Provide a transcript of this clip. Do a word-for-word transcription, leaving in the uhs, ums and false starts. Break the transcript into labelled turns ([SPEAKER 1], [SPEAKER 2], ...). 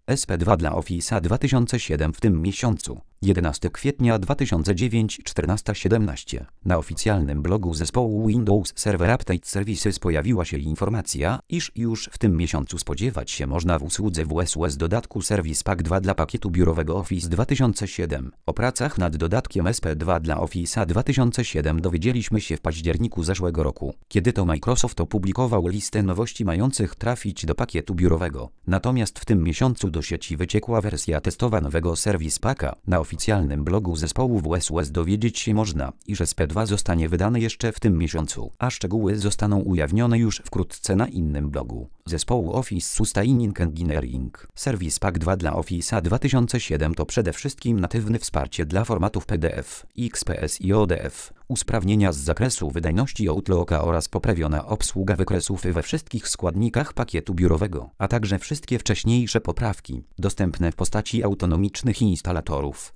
[SPEAKER 1] S P dwa dla Office'a dwa tysiące siedem w tym miesiącu. jedenastego kwietnia dwa tysiące dziewięć, czternaście siedemnaście. Na oficjalnym blogu zespołu Windows Server Update Services pojawiła się informacja, iż już w tym miesiącu spodziewać się można w usłudze W S U S dodatku Service Pack dwa dla pakietu biurowego Office dwa tysiące siedem. O pracach nad dodatkiem S P dwa dla Office'a dwa tysiące siedem dowiedzieliśmy się w październiku zeszłego roku, kiedy to Microsoft opublikował listę nowości mających trafić do pakietu biurowego. Natomiast w tym miesiącu do sieci wyciekła wersja testowa nowego Service Packa. Na oficjalnym blogu zespołu W S U S dowiedzieć się można, iż S P dwa zostanie wydany jeszcze w tym miesiącu, a szczegóły zostaną ujawnione już wkrótce na innym blogu zespołu Office Sustaining Engineering. Service Pack dwa dla Office'a dwa tysiące siedem to przede wszystkim natywne wsparcie dla formatów P D F, X P S i O D F, usprawnienia z zakresu wydajności Outlooka oraz poprawiona obsługa wykresów we wszystkich składnikach pakietu biurowego, a także wszystkie wcześniejsze poprawki, dostępne w postaci autonomicznych instalatorów.